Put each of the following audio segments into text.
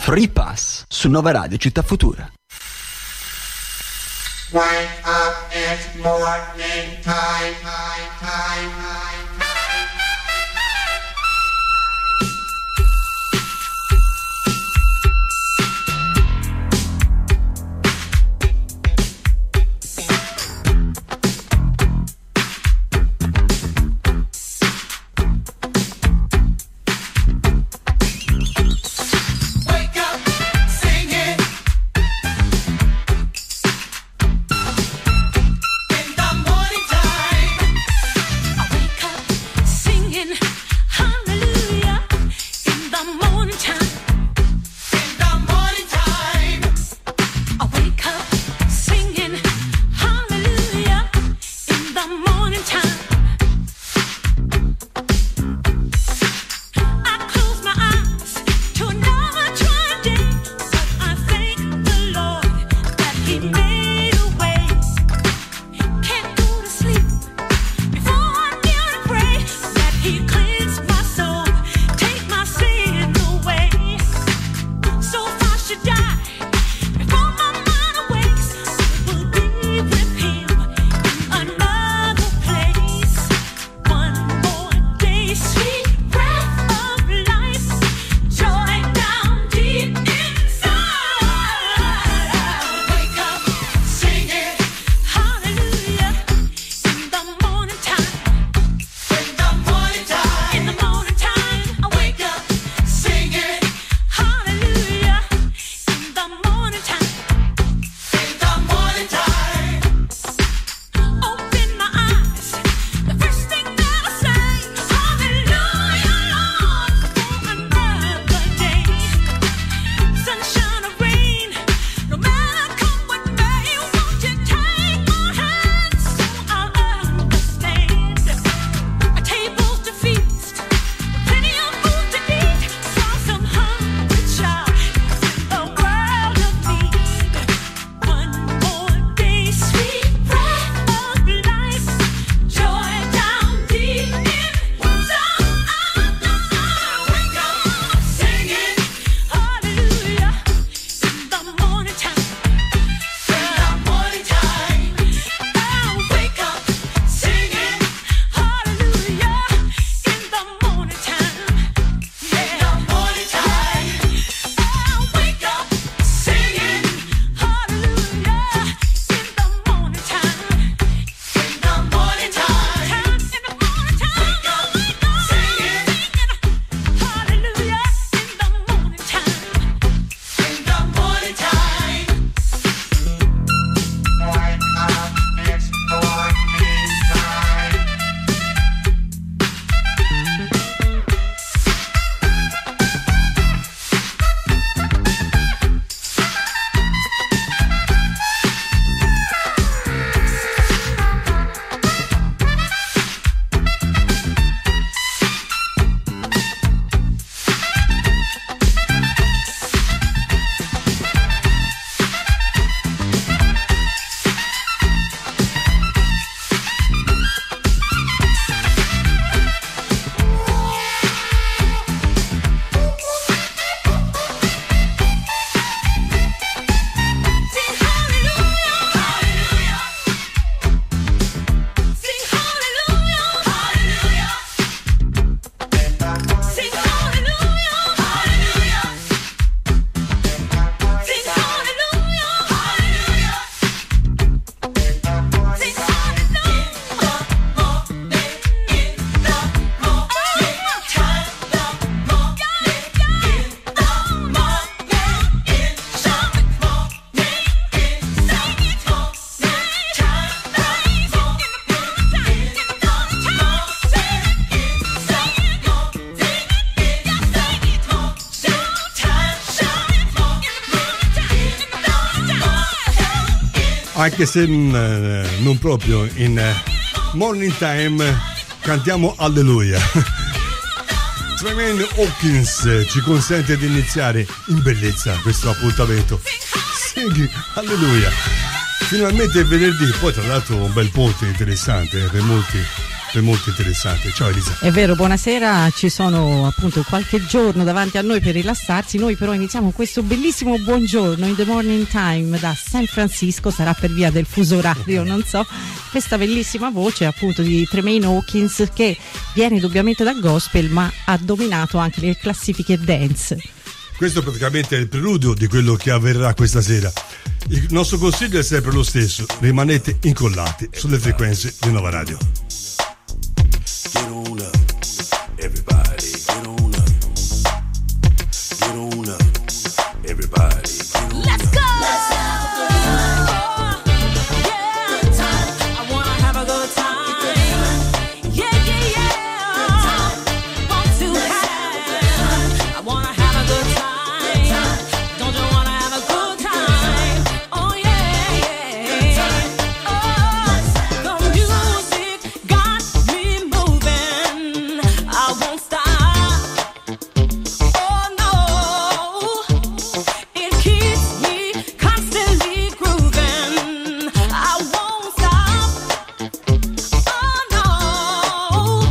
Free Pass su Nova Radio Città Futura. Wake up, it's morning time, time. Anche se non proprio in Morning Time cantiamo Alleluia. Tremaine Hawkins ci consente di iniziare in bellezza questo appuntamento. Singhi Alleluia. Finalmente è venerdì, poi tra l'altro un bel ponte interessante per molti è molto interessante. Ciao Elisa. È vero, buonasera, ci sono appunto qualche giorno davanti a noi per rilassarsi, noi però iniziamo questo bellissimo buongiorno in the morning time da San Francisco, sarà per via del fuso orario, non so, questa bellissima voce appunto di Tremaine Hawkins che viene indubbiamente dal gospel ma ha dominato anche le classifiche dance. Questo praticamente è il preludio di quello che avverrà questa sera. Il nostro consiglio è sempre lo stesso: rimanete incollati sulle frequenze di Nova Radio. Get on up, everybody, get on up. Get on up, everybody, get on up. Let's go! Let's have a good time. Yeah, time. I wanna have a good time. Yeah, yeah, yeah. Want to have. I wanna have a good time. Don't you wanna have a good time? Oh yeah, yeah. Oh, the music got me moving. I won't stop. Oh no, it keeps me constantly grooving. I won't stop. Oh no,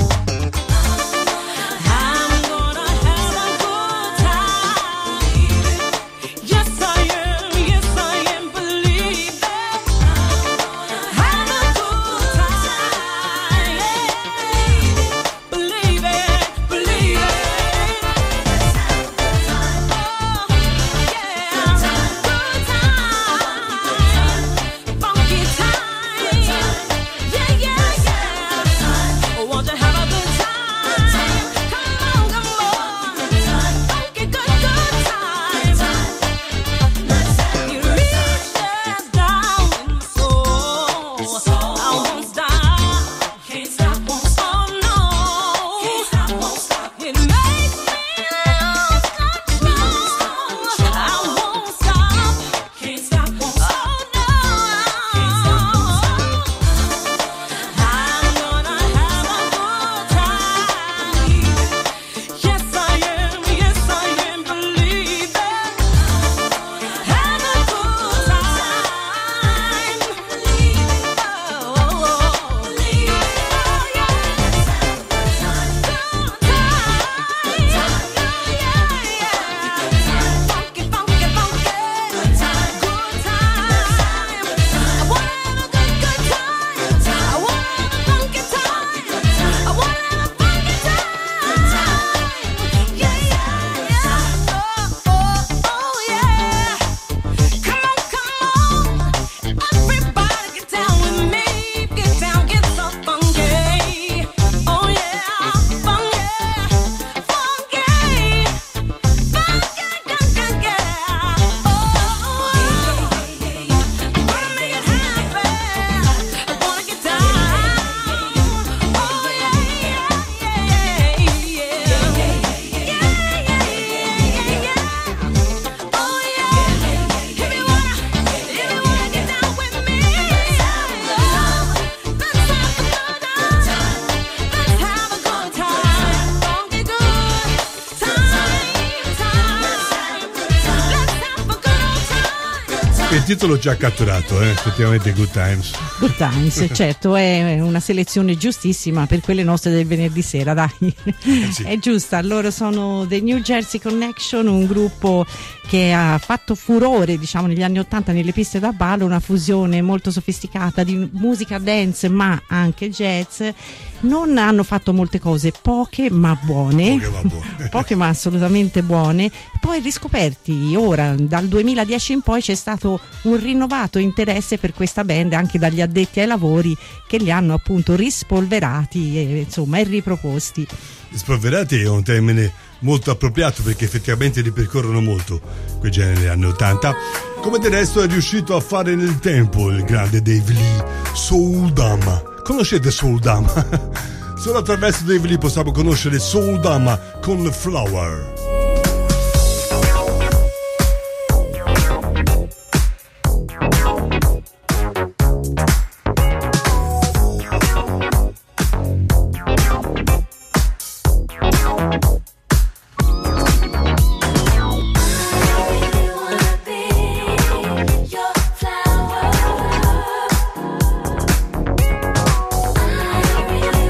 I'm gonna have a good time. Yes I am, believe it. Have a good time. Believe it, believe it. Oh, yeah, good time, funky time. Yeah, yeah, yeah. Want to have a good time? Come on, funky good time. It reaches down in my soul. I won't stop, can't stop, won't stop. Oh no, can't stop, won't stop. It makes me lose control. I won't stop, can't stop, won't stop. Oh no, can't stop, won't stop. I'm gonna have a good time. Yes I am, believe it. Have a good time. Oh, believe it. Oh yeah. Funky, funky, funky. Good time, good time. I wanna have a good time. I wanna have a funky time. I wanna have a funky time. Yeah, yeah, yeah. Oh, yeah. Come on, everybody get down with me. Get down, get so funky. Oh yeah, funky, funky, funky, yeah. Oh, I wanna make it happen. I wanna get down. Oh yeah, yeah, yeah, yeah, yeah. Oh yeah, if you wanna get down with me, let's have a good time. Let's have a good time. Funky good time. Let's have a good old time. Il titolo già catturato, effettivamente Good Times. Good Times, certo, è una selezione giustissima per quelle nostre del venerdì sera, dai. Sì. È giusta, loro sono The New Jersey Connection, un gruppo che ha fatto furore, diciamo, negli anni '80 nelle piste da ballo, una fusione molto sofisticata di musica dance ma anche jazz. Non hanno fatto molte cose, poche ma buone. Poche ma assolutamente buone. Poi riscoperti ora, dal 2010 in poi c'è stato un rinnovato interesse per questa band anche dagli addetti ai lavori, che li hanno appunto rispolverati e insomma e riproposti. Spolverati è un termine molto appropriato, perché effettivamente ripercorrono molto quei generi anni '80, come del resto è riuscito a fare nel tempo il grande Dave Lee. Soul Dama, conoscete Soul Dama? Solo attraverso Dave Lee possiamo conoscere Soul Dama con Flower. I really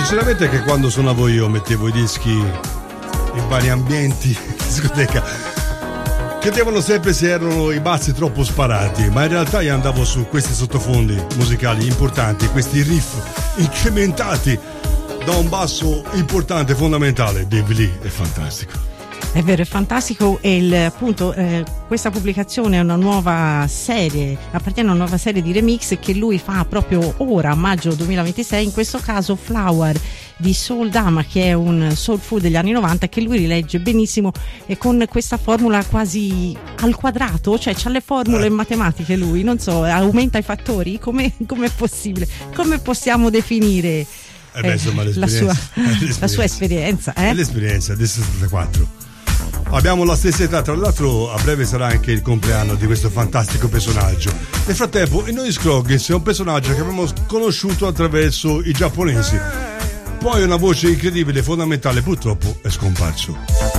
Sinceramente che quando suonavo io mettevo i dischi in vari ambienti di discoteca, chiedevano sempre se erano i bassi troppo sparati, ma in realtà io andavo su questi sottofondi musicali importanti, questi riff incrementati da un basso importante, fondamentale. Dave Lee è fantastico. È vero, è fantastico e appunto questa pubblicazione è una nuova serie, appartiene a una nuova serie di remix che lui fa proprio ora, a maggio 2026, in questo caso Flower di Soul Dama, che è un soul food degli anni 90 che lui rilegge benissimo e con questa formula quasi al quadrato, cioè c'ha le formule matematiche lui, non so, aumenta i fattori, come è possibile? Come possiamo definire Insomma, la sua esperienza? È l'esperienza del 64. Abbiamo la stessa età, tra l'altro a breve sarà anche il compleanno di questo fantastico personaggio. Nel frattempo il Noise Scroggins è un personaggio che abbiamo conosciuto attraverso i giapponesi, poi una voce incredibile, fondamentale, purtroppo è scomparso.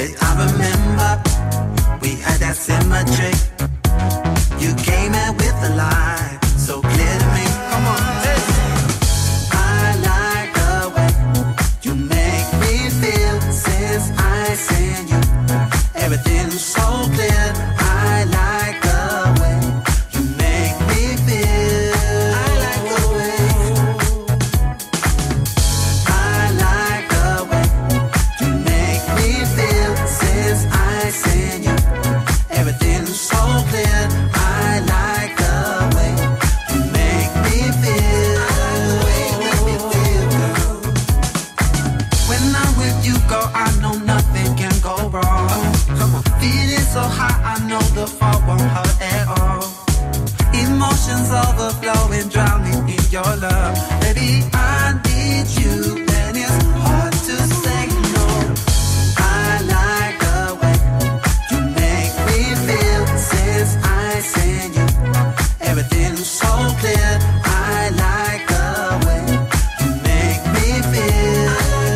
We had that symmetry. You came in with the mind so clear to me. Come on, hey. I like the way you make me feel since I seen you. Everything's so clear. I like the way you make me feel. I like the way. I like the way you make me feel since I seen you. Everything's so clear. I like the way you make me feel. I like the way you make me feel, girl. When I'm with you, girl, I know nothing can go wrong. Come on. Feeling so high, I know the fall won't hurt at all. Emotions overflowing, drowning in your love. Baby, I need you, and it's hard to say no. I like the way you make me feel since I seen you. Everything's so clear. I like the way you make me feel.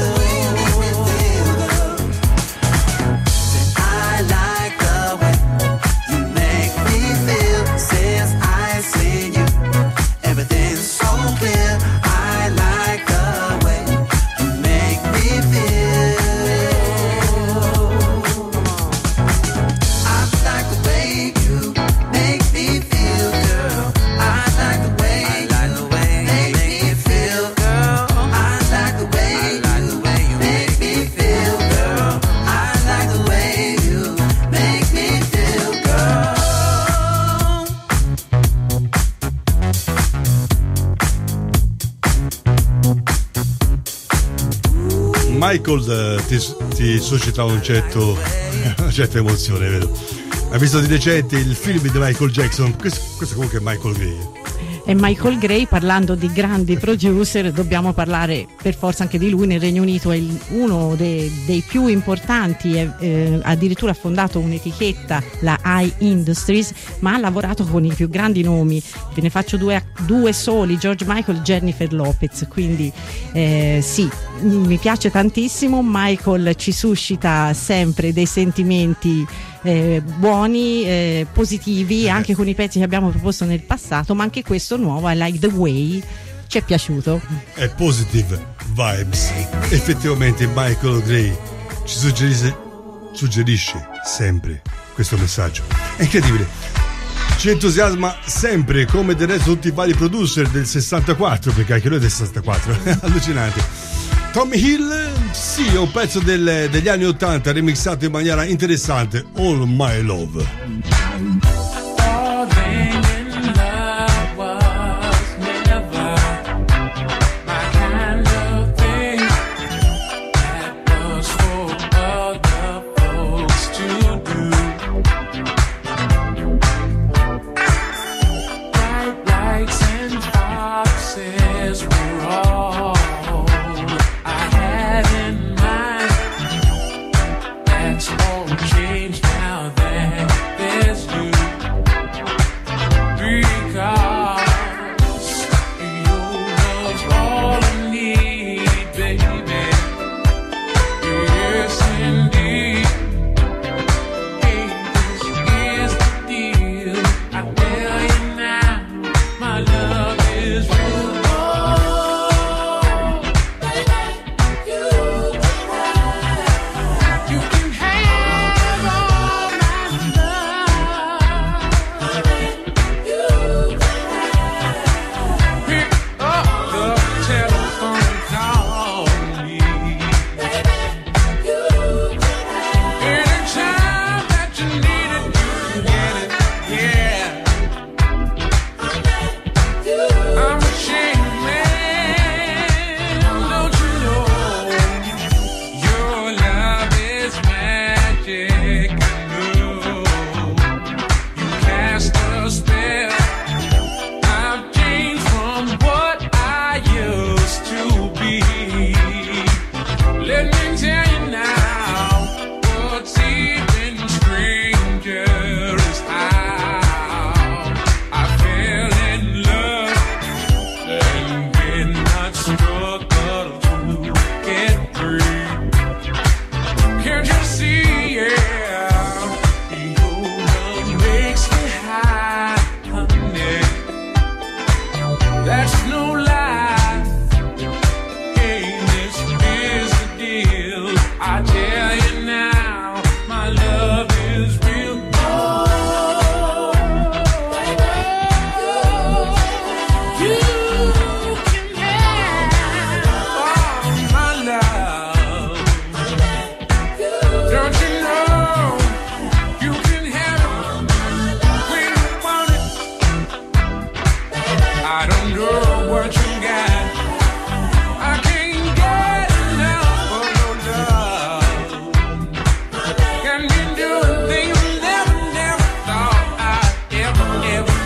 I like the way you make me feel since I seen you. Everything's so clear. I like the way you make me feel. I like the way you make me feel, girl. I like the way you make me feel, girl. I like the way you make me feel, girl. I like the way you make me feel, girl. Michael ti suscita una certa emozione, vedo. Hai visto di recente il film di Michael Jackson? Questo comunque è Michael Gray. E Michael Gray, parlando di grandi producer, dobbiamo parlare per forza anche di lui. Nel Regno Unito è uno dei più importanti, addirittura ha fondato un'etichetta, la I Industries, ma ha lavorato con i più grandi nomi. Ve ne faccio due soli: George Michael e Jennifer Lopez. Quindi sì, mi piace tantissimo. Michael ci suscita sempre dei sentimenti buoni, positivi, anche con i pezzi che abbiamo proposto nel passato, ma anche questo nuovo, I Like the Way, ci è piaciuto. È positive vibes. Effettivamente Michael Gray ci suggerisce sempre questo messaggio. È incredibile. Ci entusiasma sempre, come del resto tutti i vari producer del 64, perché anche lui è del 64. Allucinante. Tommy Hill, sì, è un pezzo degli anni 80 remixato in maniera interessante, All My Love. Falling in love was never my kind of thing. That was for other folks to do. Bright lights and foxes were all I had in mind. That's all changed now that there's you. Because your love's all I need, baby. Yes, indeed. Hey, this is the deal. I tell you now, my love is real. Oh, baby, you can have all my love. Pick up the telephone, call me. Anytime that you need it, you can get it. Yeah. I'm a chain man, don't you know? Your love is magic, I know. You cast a spell. I've changed from what I used to be. Let me tell you now, what's even stranger is how I fell in love and did not struggle to get free. Can't you see, yeah? can do a thing you never thought I'd ever do.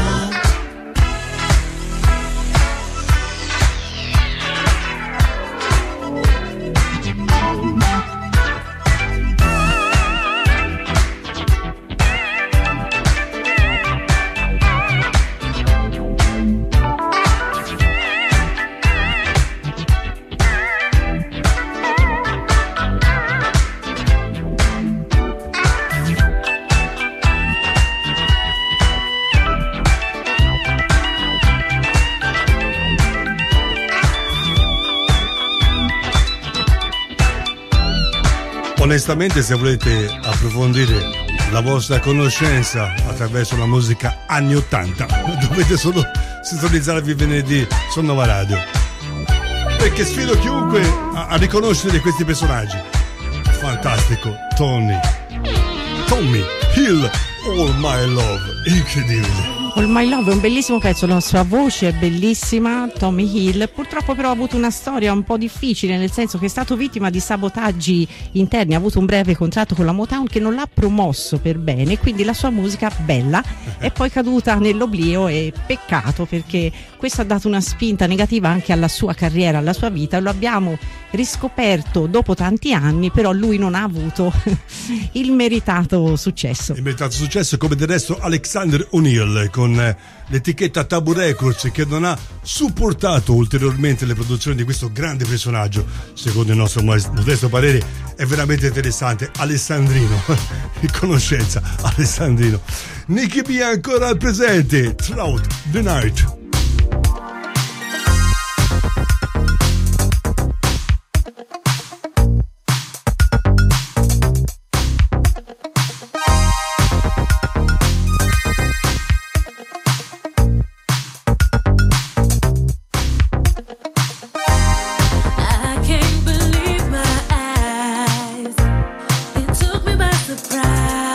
Onestamente, se volete approfondire la vostra conoscenza attraverso la musica anni 80, dovete solo sintonizzarvi venerdì su Nova Radio, perché sfido chiunque a riconoscere questi personaggi. Fantastico, Tommy Hill, All My Love, incredibile. All My Love è un bellissimo pezzo, la sua voce è bellissima, Tommy Hill. Purtroppo però ha avuto una storia un po' difficile, nel senso che è stato vittima di sabotaggi interni, ha avuto un breve contratto con la Motown che non l'ha promosso per bene, quindi la sua musica bella è poi caduta nell'oblio, e peccato, perché questo ha dato una spinta negativa anche alla sua carriera, alla sua vita. Lo abbiamo riscoperto dopo tanti anni, però lui non ha avuto il meritato successo. Il meritato successo, come del resto Alexander O'Neill con l'etichetta Tabu Records, che non ha supportato ulteriormente le produzioni di questo grande personaggio. Secondo il nostro modesto parere è veramente interessante. Alessandrino in conoscenza, Alessandrino. Nicky B ancora al presente, Throughout the Night. I can't believe my eyes. It took me by surprise.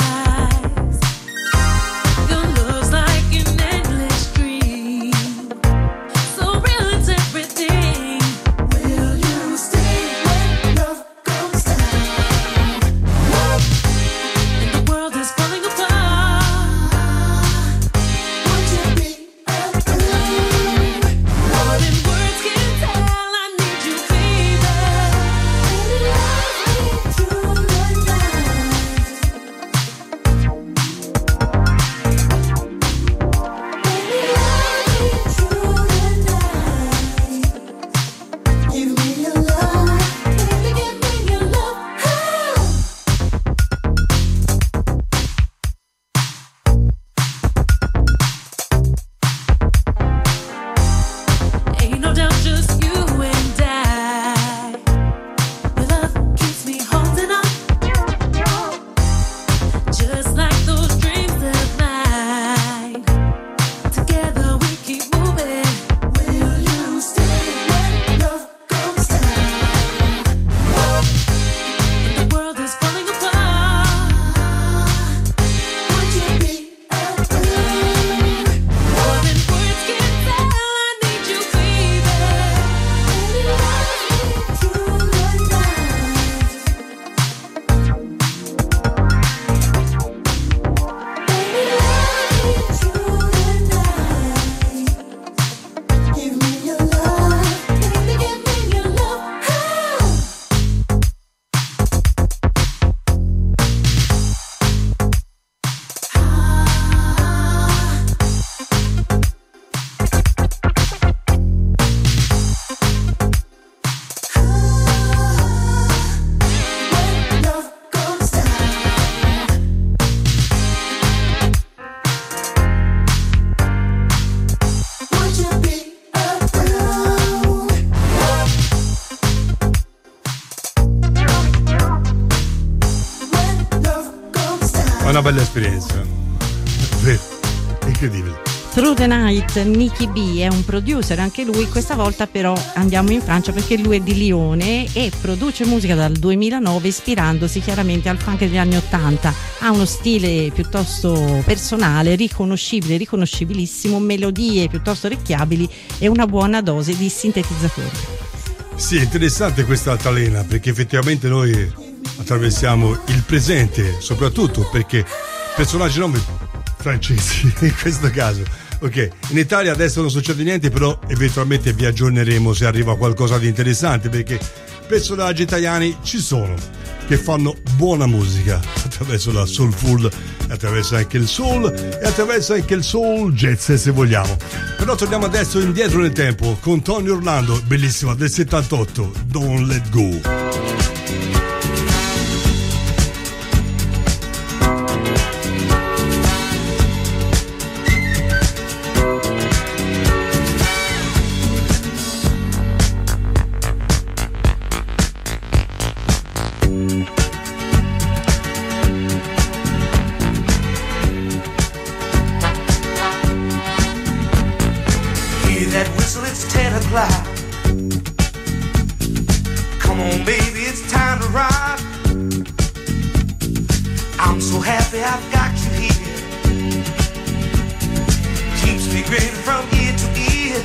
Your love's like an endless dream, so real it's everything. Will you stay when love goes down? And the world is falling apart. Would you be alone? More than words can tell, I need you, baby. Love me through the night. Give me your love, baby, give me your love. Ain't no doubt, just you and I. Your love keeps me holding on, just like those dreams of mine. Together we keep moving. Will you stay when love goes down? And the world is falling apart. Would you be alone? More than words can tell, I need you, baby. Love me through the night. Give me your love, baby, give me your love. When love goes down, would you be alone? When love goes down. È una bella esperienza, vero, incredibile. Through the Night, Nicky B è un producer anche lui. Questa volta però andiamo in Francia, perché lui è di Lione e produce musica dal 2009, ispirandosi chiaramente al funk degli anni 80. Ha uno stile piuttosto personale, riconoscibile, riconoscibilissimo, melodie piuttosto orecchiabili e una buona dose di sintetizzatori. Sì, è interessante questa altalena, perché effettivamente noi attraversiamo il presente, soprattutto perché personaggi non francesi in questo caso. Ok, in Italia adesso non succede niente, però eventualmente vi aggiorneremo se arriva qualcosa di interessante, perché personaggi italiani ci sono che fanno buona musica attraverso la soulful, attraverso anche il soul e attraverso anche il soul jazz, se vogliamo. Però torniamo adesso indietro nel tempo con Tony Orlando, bellissima, del 78, Don't Let Go. Hear that whistle, it's 10 o'clock. Come on, baby, it's time to rock. I'm so happy I've got you here. Keeps me grinning from ear to ear.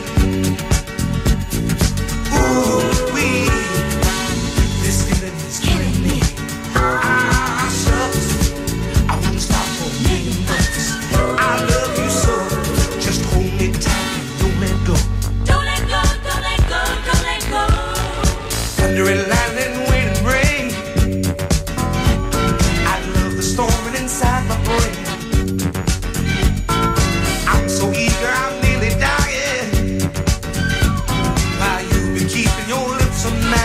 Ooh, wee, this feeling is killing me. Ah, shucks, I wouldn't stop for a million bucks. I love you so, just hold me tight and don't let go. Don't let go, don't let go, don't let go. Thunder and lightning, wind and rain. I love the storming inside my brain. I'm so eager, I'm nearly dying. While you've been keeping your lips on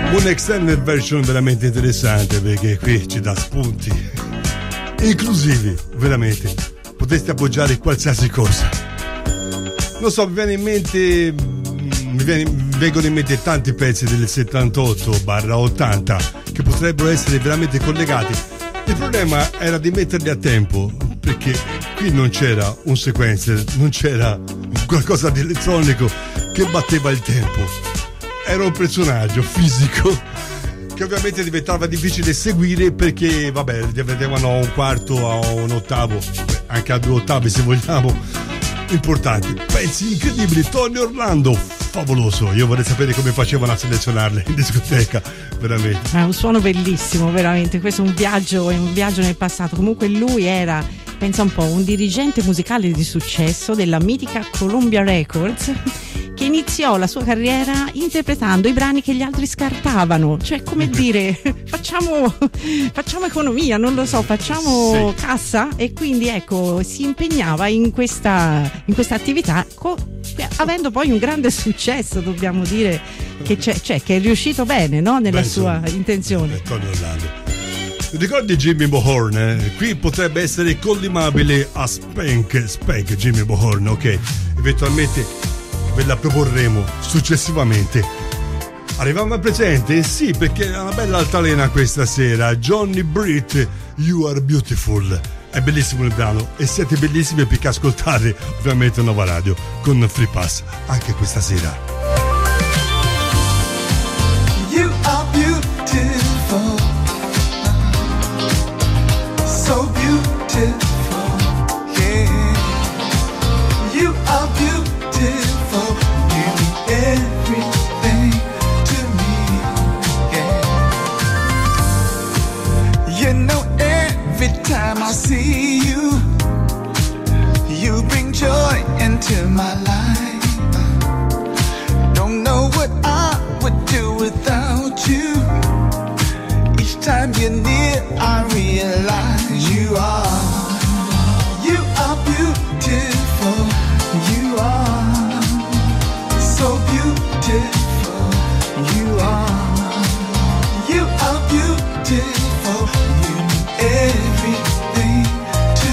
Un extended version veramente interessante, perché qui ci dà spunti inclusivi, veramente. Potreste appoggiare qualsiasi cosa. Non so, mi viene in mente, vengono in mente tanti pezzi del 78/80 che potrebbero essere veramente collegati. Il problema era di metterli a tempo, perché qui non c'era un sequencer, non c'era qualcosa di elettronico che batteva il tempo. Era un personaggio fisico che ovviamente diventava difficile seguire, perché vabbè, vedevano a un quarto, a un ottavo, anche a 2 ottavi se vogliamo, importanti. Pezzi incredibili. Tony Orlando, favoloso. Io vorrei sapere come facevano a selezionarle in discoteca, veramente. È un suono bellissimo, veramente. Questo è un viaggio nel passato. Comunque lui era, pensa un po', un dirigente musicale di successo della mitica Columbia Records, che iniziò la sua carriera interpretando i brani che gli altri scartavano, cioè come dire facciamo economia, non lo so, facciamo cassa, e quindi ecco si impegnava in questa attività avendo poi un grande successo, dobbiamo dire che che è riuscito bene, no? Nella sua intenzione. Tony Orlando. Ricordi Jimmy Bohorn? Qui potrebbe essere collimabile a Spank Jimmy Bohorn, ok? Eventualmente ve la proporremo successivamente. Arriviamo al presente? Sì, perché è una bella altalena questa sera. Johnny Britt, You Are Beautiful. È bellissimo il brano e siete bellissimi perché ascoltare ovviamente Nova Radio con Free Pass anche questa sera. You are beautiful, so beautiful, yeah. You are beautiful, you mean everything to me, yeah. You know, every time I see you, you bring joy into my life. Don't know what I would do without you. Each time you're near, I realize you are beautiful. You are so beautiful. You are beautiful. You mean everything to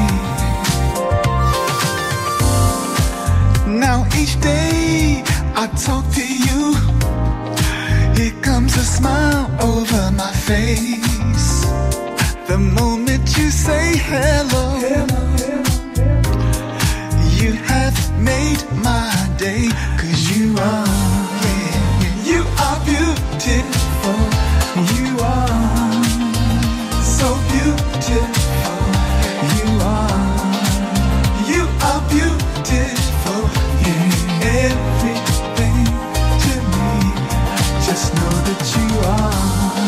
me. Now each day I talk to you, here comes a smile over my face. The moment you say hello, you have made my day. 'Cause you are beautiful. You are so beautiful. You are beautiful. You're everything to me. Just know that you are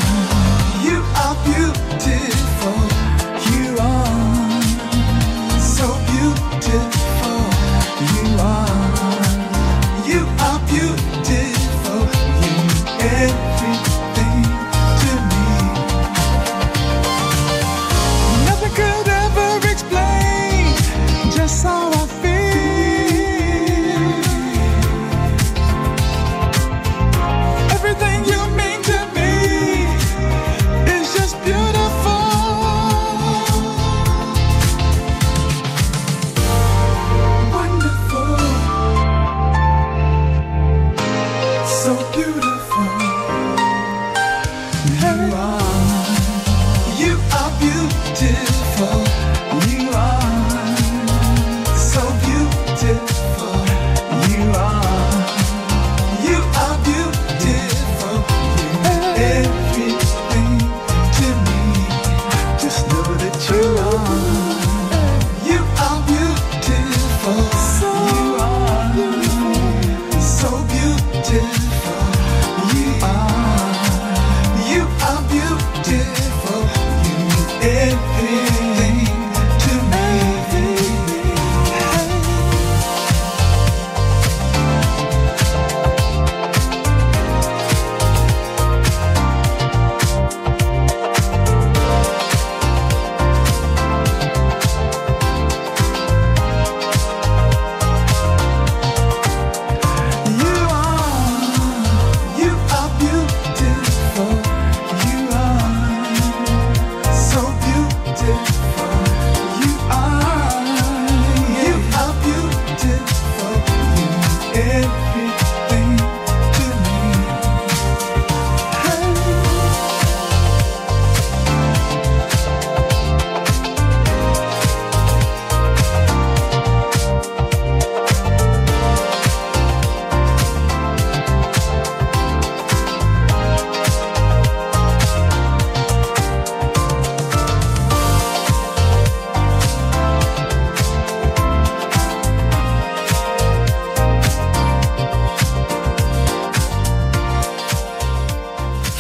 beautiful. You are so beautiful. You are beautiful. You mean everything to me. Nothing could ever explain just how I feel. Everything you mean to me is just beautiful. Wonderful. So beautiful.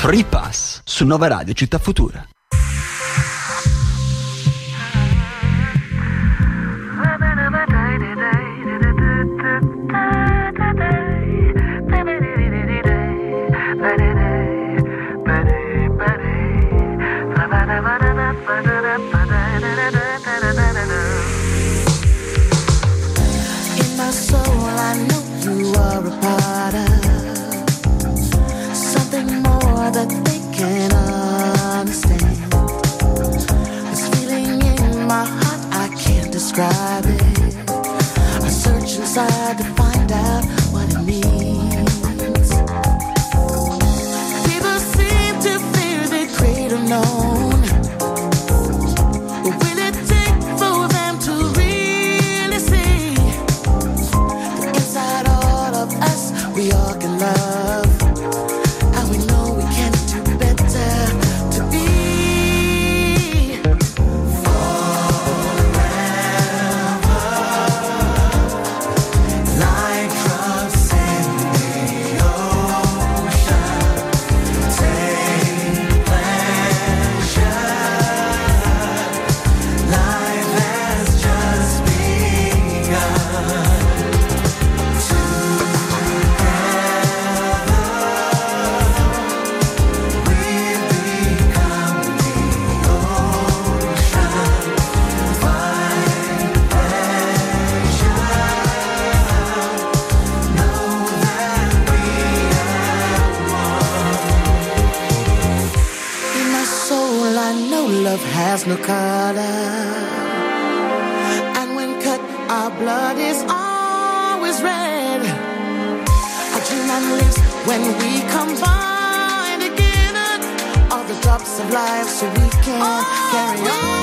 Free Pass su Nova Radio Città Futura. In my soul, I know you are a part of something more that they can understand. This feeling in my heart, I can't describe it. I search inside to find out what it means. People seem to fear the great unknown. What will it take for them to really see that inside all of us we all can love? And we know we can do better to be forever. Like drops in the ocean, take pleasure. Life has just begun. In my soul, I know love has no color. And when cut, our blood is always red. Our dreamland lives when we combine together. All the drops of life so we can carry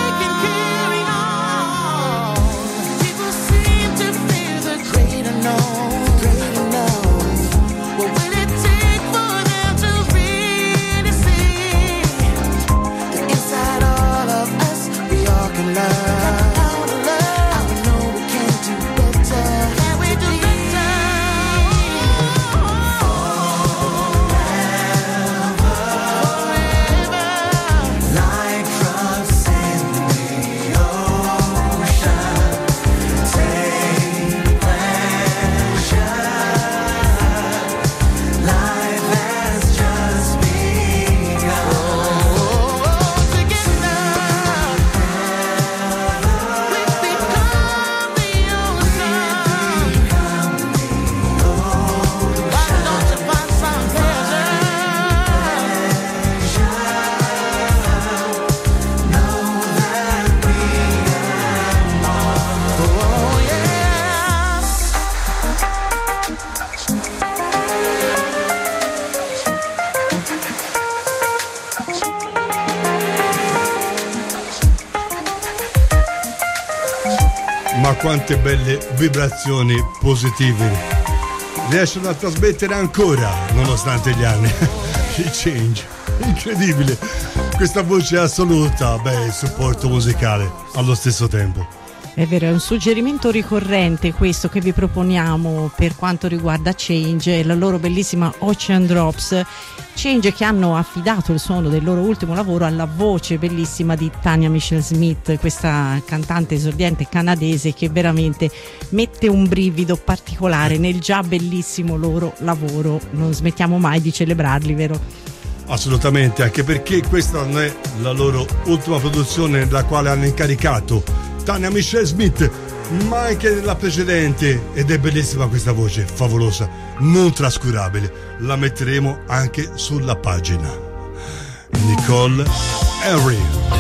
on. People seem to fear the great unknown. Great unknown. What will it take for them to really see that inside all of us we all can love? And we know we can do better. Can we do better? Forever. Like drops in the ocean, take pleasure. Life has just begun. Together, we become the ocean. Why don't you find some pleasure? Know that we are more. Oh yes. Ma quante belle vibrazioni positive riescono a trasmettere ancora nonostante gli anni. I Change, incredibile, questa voce assoluta, beh, supporto musicale allo stesso tempo. È vero, è un suggerimento ricorrente questo che vi proponiamo per quanto riguarda Change e la loro bellissima Ocean Drops. Change che hanno affidato il suono del loro ultimo lavoro alla voce bellissima di Tanya Michelle Smith, questa cantante esordiente canadese che veramente mette un brivido particolare nel già bellissimo loro lavoro. Non smettiamo mai di celebrarli, vero? Assolutamente, anche perché questa non è la loro ultima produzione nella quale hanno incaricato Tanya Michelle Smith, ma anche nella precedente, ed è bellissima questa voce, favolosa, non trascurabile. La metteremo anche sulla pagina. Nicole Henry.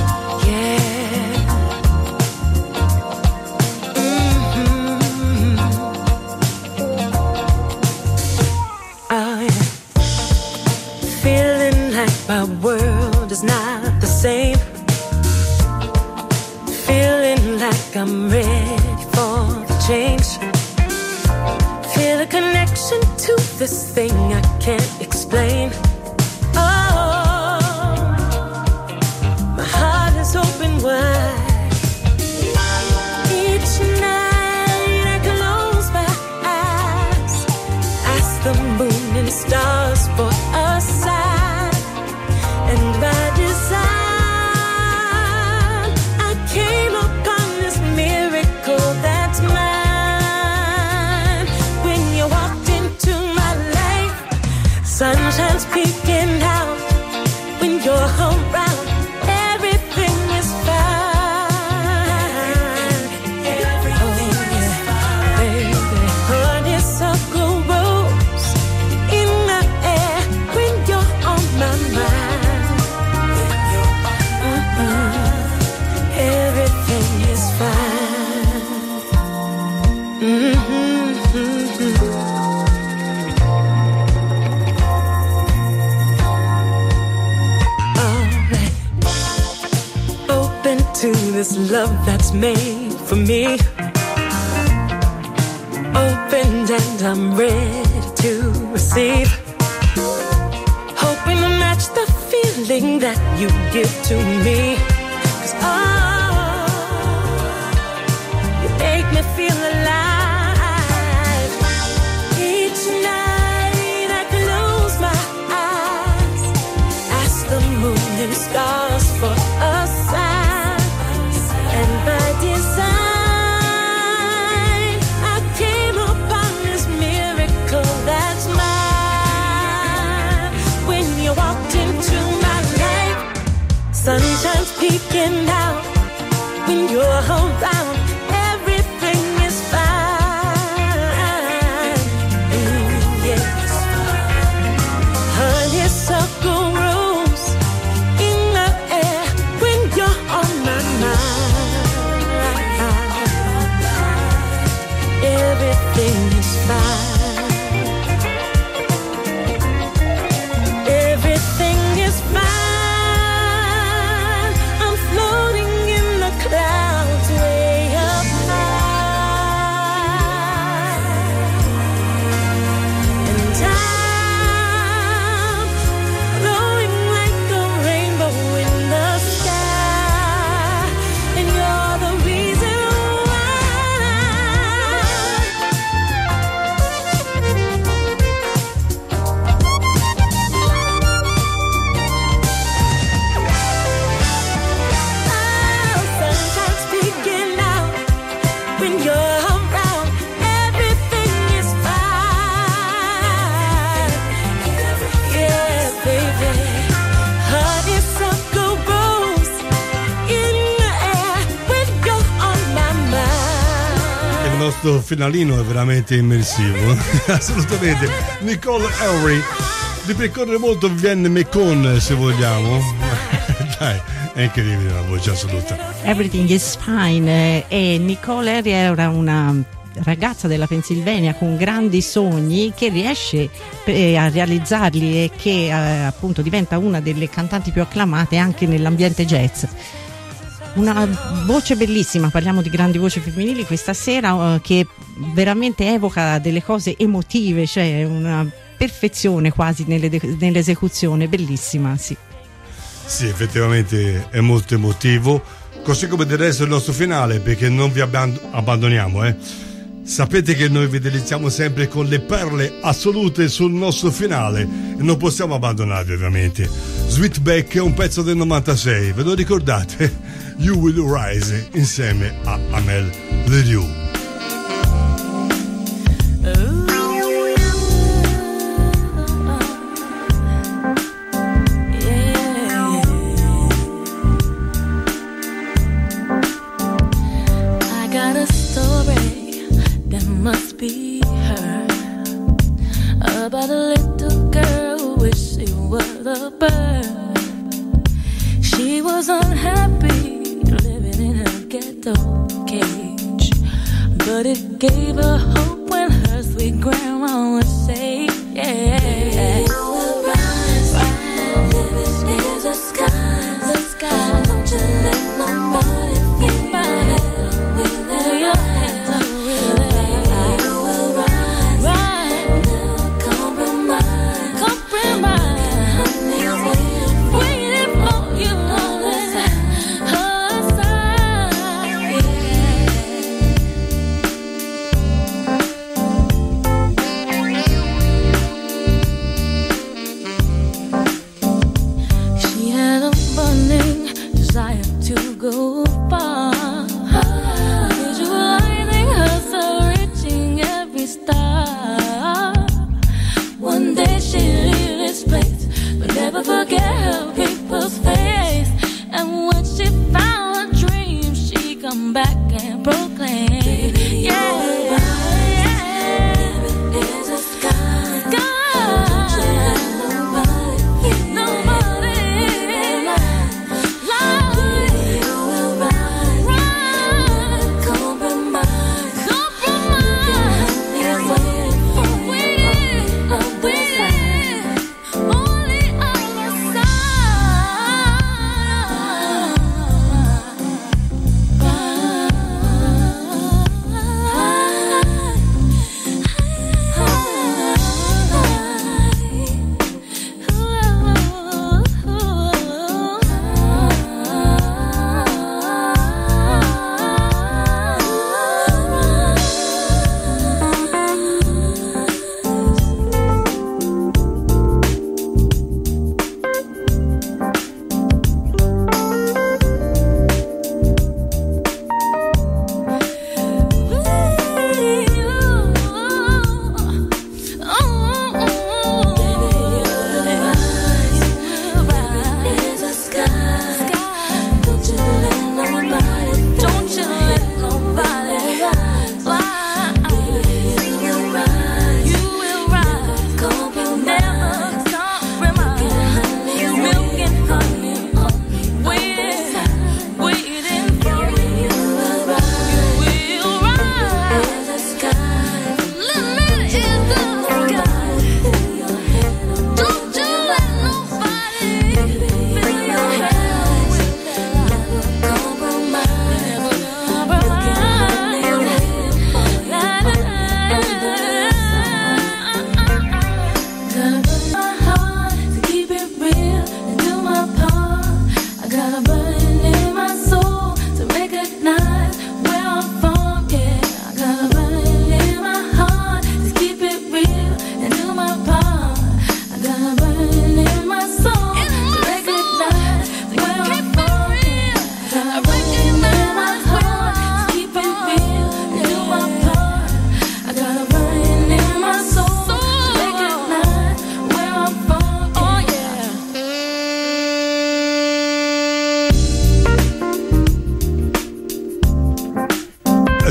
Feeling like my world is not the same. Feeling like I'm ready for the change. Feel a connection to this thing I can't explain. Oh, my heart is open wide. Each night I close my eyes, ask the moon and stars for a sign. Sunshine's peeking out when you're around. Everything is fine. Everything is fine, baby. Honeysuckle rose in the air when you're on my mind. Everything is fine. Alright. Open to this love that's made for me. Open and I'm ready to receive. Hoping to match the feeling that you give to me. 'Cause you make me feel alive. Each night I close my eyes, ask the moon and stars for a sign. And by design I came upon this miracle that's mine. When you walked into my life, sunshine's peeking out when you're around. Everything is fine. Yes. Honeysuckle rose in the air when you're on my mind. Everything is fine. Everything is fine. I'm floating in the clouds way up high. And I'm glowing like a rainbow in the sky. And you're the reason sunshine's peeking out when you're around. Everything is fine. Yeah, baby. Honeysuckle rose in the air when you're on my mind. Il nostro finalino è veramente immersivo. Assolutamente. Nicole Henry ripercorre molto Vienne Mekon, se vogliamo. Dai, è incredibile la voce assoluta. Everything is fine. E Nicole Henry era una ragazza della Pennsylvania con grandi sogni che riesce a realizzarli e che appunto diventa una delle cantanti più acclamate anche nell'ambiente jazz. Una voce bellissima, parliamo di grandi voci femminili questa sera, che veramente evoca delle cose emotive, cioè una perfezione quasi nell'esecuzione, bellissima, sì. Sì, effettivamente è molto emotivo, così come del resto il nostro finale, perché non vi abbandoniamo, Sapete che noi vi deliziamo sempre con le perle assolute sul nostro finale e non possiamo abbandonarvi, ovviamente. Sweetback è un pezzo del 96, ve lo ricordate? You Will Rise insieme a Amel Leroux. I got a story that must be heard about a little girl who wished she was a bird. She was unhappy living in a ghetto cage, but it gave her hope when her sweet grandma would say, yeah. The sky, don't you let nobody feel my head with your hands up, you will rise, never compromise, honey's waiting for you on her side, yeah.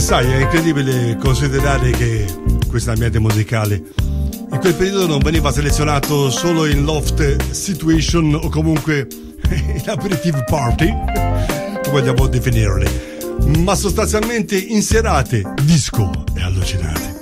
Sai, è incredibile considerare che questo ambiente musicale in quel periodo non veniva selezionato solo in loft situation o comunque in aperitive party, vogliamo definirle, ma sostanzialmente in serate disco e allucinate.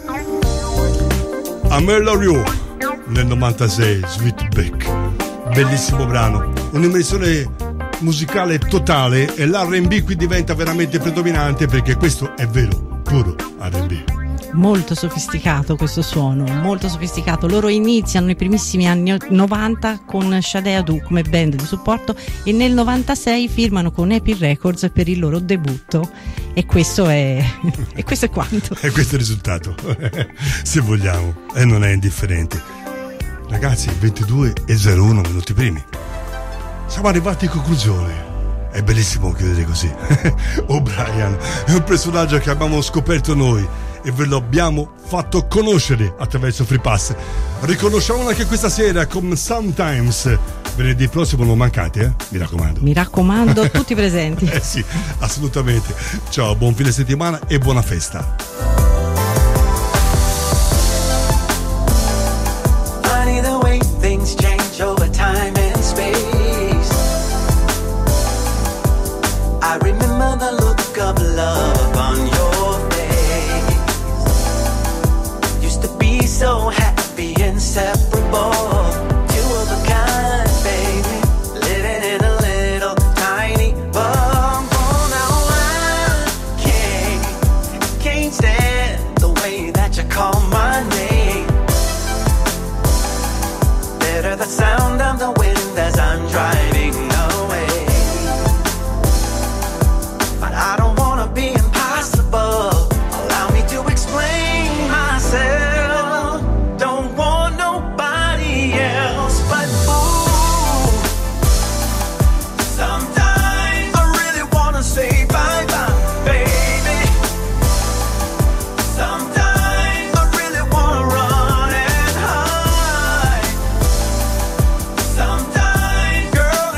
Amel Larrieux nel 96, Sweetback, bellissimo brano, un'immersione musicale totale e l'R&B qui diventa veramente predominante perché questo è vero, puro R&B. Molto sofisticato questo suono, molto sofisticato. Loro iniziano nei primissimi anni 90 con Sade Adu come band di supporto e nel 96 firmano con Epic Records per il loro debutto e questo è e questo è quanto. E questo è il risultato, se vogliamo, e non è indifferente. Ragazzi, 22:01 minuti primi. Siamo arrivati in conclusione. È bellissimo chiudere così. O'Brien è un personaggio che abbiamo scoperto noi e ve lo abbiamo fatto conoscere attraverso Free Pass. Riconosciamolo anche questa sera con Sometimes. Venerdì prossimo non mancate, mi raccomando. Mi raccomando, tutti presenti. Sì, assolutamente. Ciao, buon fine settimana e buona festa. Funny the way things change over time and space. I remember the look of love on your face. Used to be so happy, inseparable. Two of a kind, baby. Living in a little tiny bubble. Now I can't stand the way that you call my name. Better the sound of the wind as I'm driving away. But I don't wanna be impossible. Allow me to explain myself. Don't want nobody else but ooh. Sometimes I really wanna say bye-bye, baby. Sometimes I really wanna run and hide. Sometimes, girl,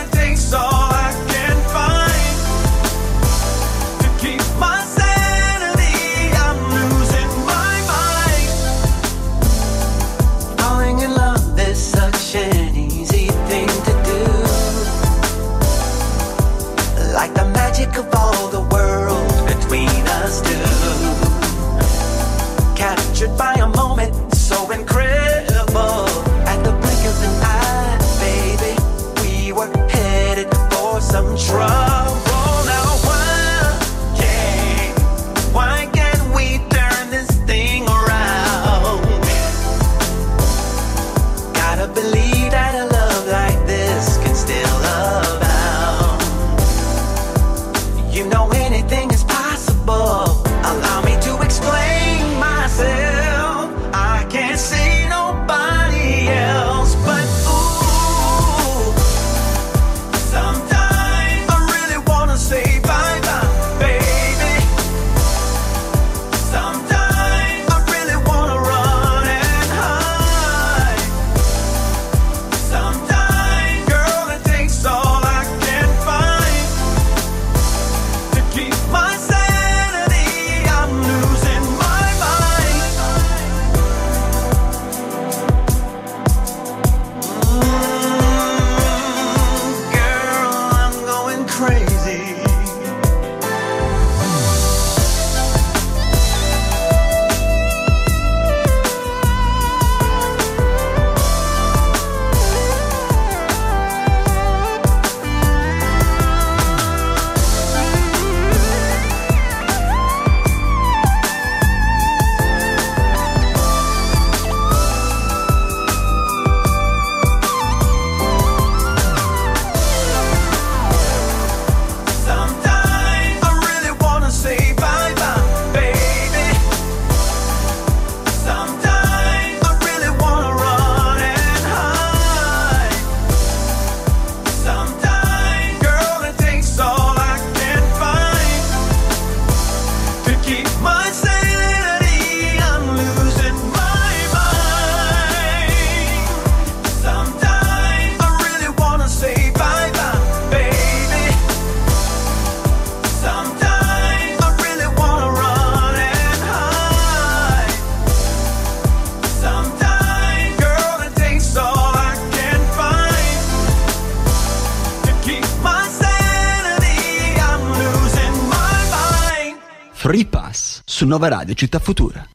Free Pass su Nova Radio Città Futura.